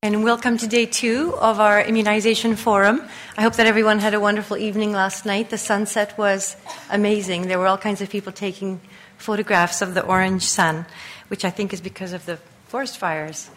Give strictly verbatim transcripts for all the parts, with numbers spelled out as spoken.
And welcome to day two of our immunization forum. I hope that everyone had a wonderful evening last night. The sunset was amazing. There were all kinds of people taking photographs of the orange sun, which I think is because of the forest fires.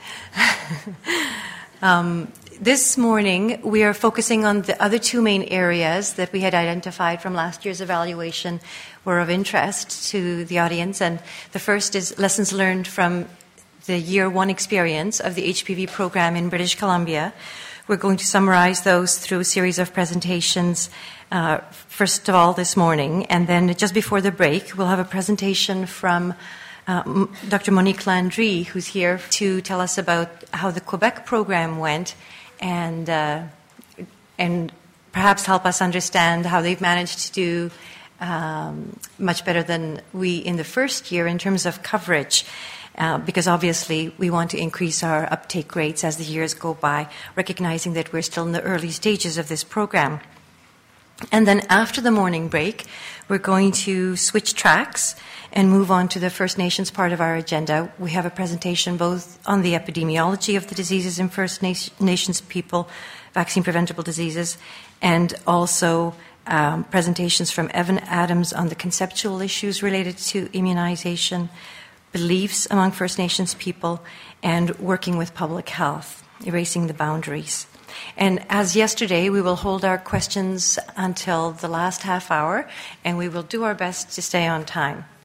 um, this morning, we are focusing on the other two main areas that we had identified from last year's evaluation were of interest to the audience. And the first is lessons learned from the year one experience of the H P V program in British Columbia. We're going to summarize those through a series of presentations, uh, first of all this morning, and then just before the break, we'll have a presentation from uh, Doctor Monique Landry, who's here to tell us about how the Quebec program went and, uh, and perhaps help us understand how they've managed to do um, much better than we in the first year in terms of coverage. Uh, because obviously we want to increase our uptake rates as the years go by, recognizing that we're still in the early stages of this program. And then after the morning break, we're going to switch tracks and move on to the First Nations part of our agenda. We have a presentation both on the epidemiology of the diseases in First Nations people, vaccine-preventable diseases, and also um, presentations from Evan Adams on the conceptual issues related to immunization, beliefs among First Nations people, and working with public health, erasing the boundaries. And as yesterday, we will hold our questions until the last half hour, and we will do our best to stay on time.